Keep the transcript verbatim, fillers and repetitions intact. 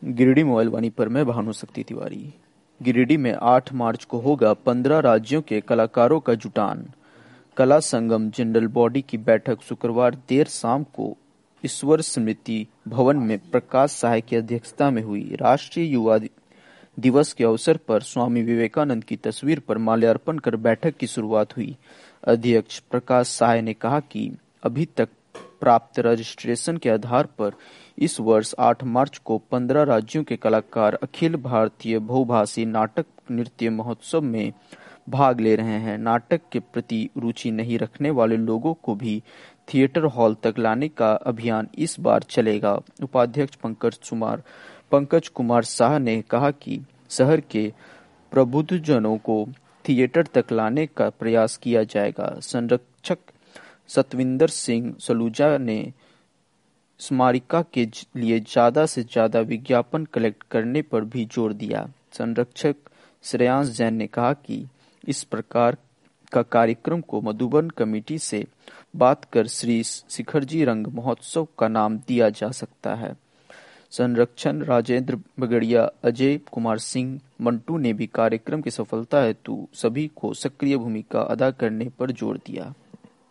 Giridih mobile वाणी पर मैं भानुशक्ति तिवारी। गिरिडीह में आठ मार्च को होगा पंद्रह राज्यों के कलाकारों का जुटान। कला संगम जनरल बॉडी की बैठक शुक्रवार देर शाम को ईश्वर स्मृति भवन में प्रकाश सहाय की अध्यक्षता में हुई। राष्ट्रीय युवा दिवस के अवसर पर स्वामी विवेकानंद की तस्वीर पर माल्यार्पण कर बैठक की शुरुआत हुई। अध्यक्ष प्रकाश सहाय ने कहा कि अभी तक प्राप्त रजिस्ट्रेशन के आधार पर इस वर्ष आठ मार्च को पंद्रह राज्यों के कलाकार अखिल भारतीय बहुभाषी नाटक नृत्य महोत्सव में भाग ले रहे हैं। नाटक के प्रति रुचि नहीं रखने वाले लोगों को भी थिएटर हॉल तक लाने का अभियान इस बार चलेगा। उपाध्यक्ष पंकज कुमार पंकज कुमार शाह ने कहा कि शहर के प्रबुद्धजनों को थिएटर तक लाने का प्रयास किया जाएगा। संरक्षक सतविंदर सिंह सलूजा ने स्मारिका के लिए ज्यादा से ज्यादा विज्ञापन कलेक्ट करने पर भी जोर दिया। संरक्षक श्रेयांश जैन ने कहा कि इस प्रकार का कार्यक्रम को मधुबन कमेटी से बात कर श्री शिखरजी रंग महोत्सव का नाम दिया जा सकता है। संरक्षण राजेंद्र बगड़िया, अजय कुमार सिंह, मंटू ने भी कार्यक्रम की सफलता हेतु सभी को सक्रिय भूमिका अदा करने पर जोर दिया।